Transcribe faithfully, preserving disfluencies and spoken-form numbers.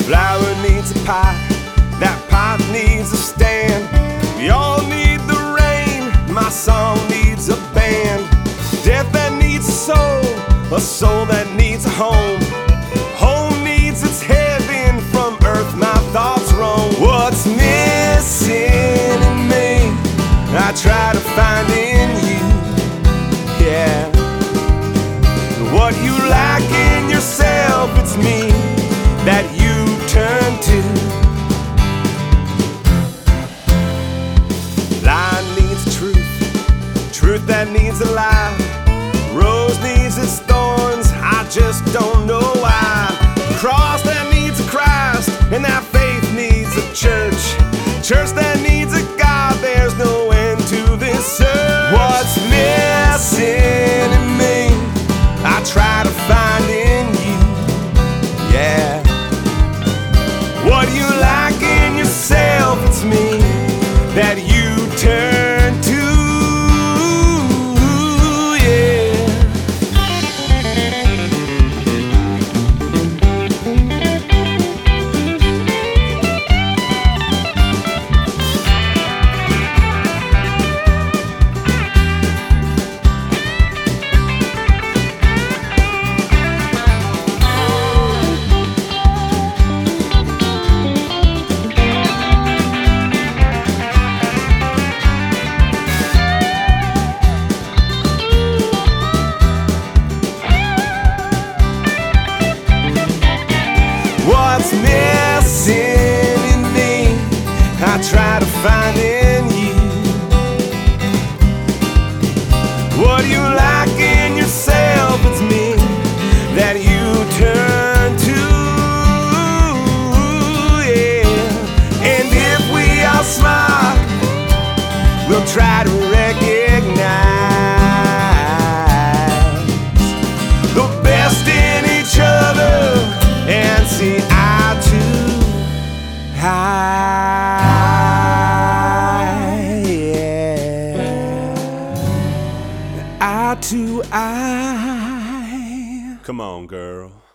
Flower needs a pot, that pot needs a stand. We all need the rain, my song needs a band. Death that needs a soul, a soul that needs a home. Home needs its heaven, from earth my thoughts roam. What's missing in me, I try to find in you, yeah. What you lack in yourself, it's me that you turn to. Lie needs truth, truth that needs a lie. Rose needs its thorns, I just don't know why. Cross that needs a Christ, and that faith needs a church. Church that needs a God, there's no end to this search. What's missing in me, I try to find in you, yeah. What you lack in yourself, it's me that you turn to, yeah. What's missing in me, I try to find in you. What you lack in yourself, it's me that you turn to, yeah. And if we all smile, we'll try to recognize the best in each other and see eye to eye, yeah. Eye to eye. Come on, girl.